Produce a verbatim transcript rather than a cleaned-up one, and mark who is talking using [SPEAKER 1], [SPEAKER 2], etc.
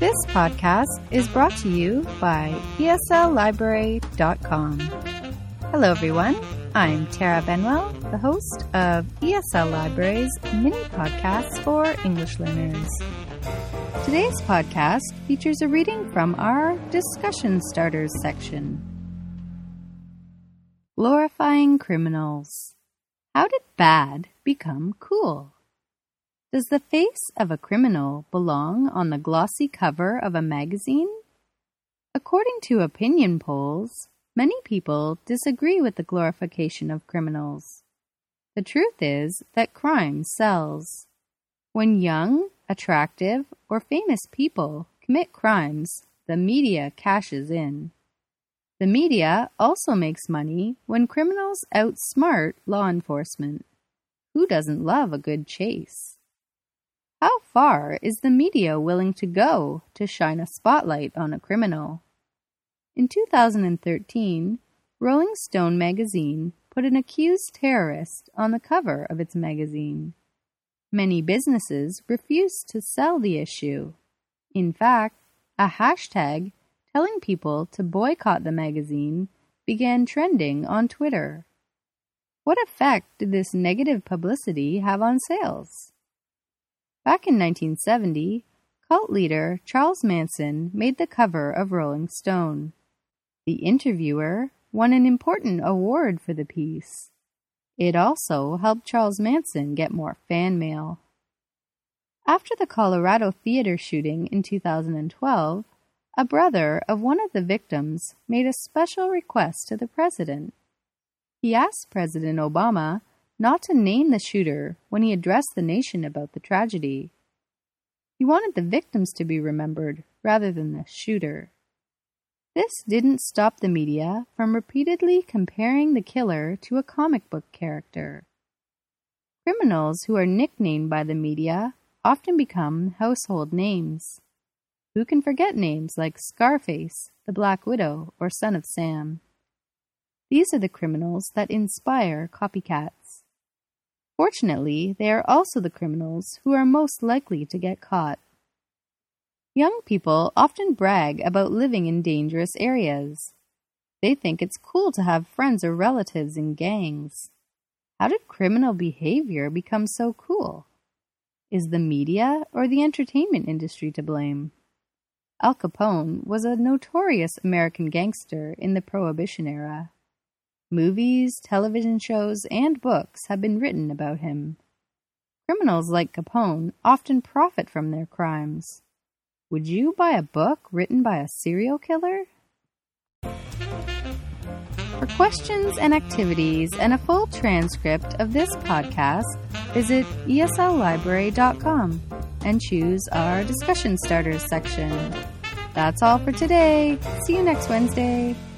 [SPEAKER 1] This podcast is brought to you by E S L library dot com. Hello everyone, I'm Tara Benwell, the host of E S L Library's mini podcast for English learners. Today's podcast features a reading from our Discussion Starters section. Glorifying Criminals. How did bad become cool? Does the face of a criminal belong on the glossy cover of a magazine? According to opinion polls, many people disagree with the glorification of criminals. The truth is that crime sells. When young, attractive, or famous people commit crimes, the media cashes in. The media also makes money when criminals outsmart law enforcement. Who doesn't love a good chase? How far is the media willing to go to shine a spotlight on a criminal? In two thousand thirteen, Rolling Stone magazine put an accused terrorist on the cover of its magazine. Many businesses refused to sell the issue. In fact, a hashtag telling people to boycott the magazine began trending on Twitter. What effect did this negative publicity have on sales? Back in nineteen seventy, cult leader Charles Manson made the cover of Rolling Stone. The interviewer won an important award for the piece. It also helped Charles Manson get more fan mail. After the Colorado theater shooting in two thousand twelve, a brother of one of the victims made a special request to the president. He asked President Obama not to name the shooter when he addressed the nation about the tragedy. He wanted the victims to be remembered rather than the shooter. This didn't stop the media from repeatedly comparing the killer to a comic book character. Criminals who are nicknamed by the media often become household names. Who can forget names like Scarface, the Black Widow, or Son of Sam? These are the criminals that inspire copycats. Fortunately, they are also the criminals who are most likely to get caught. Young people often brag about living in dangerous areas. They think it's cool to have friends or relatives in gangs. How did criminal behavior become so cool? Is the media or the entertainment industry to blame? Al Capone was a notorious American gangster in the Prohibition era. Movies, television shows, and books have been written about him. Criminals like Capone often profit from their crimes. Would you buy a book written by a serial killer? For questions and activities and a full transcript of this podcast, visit E S L library dot com and choose our Discussion Starters section. That's all for today. See you next Wednesday.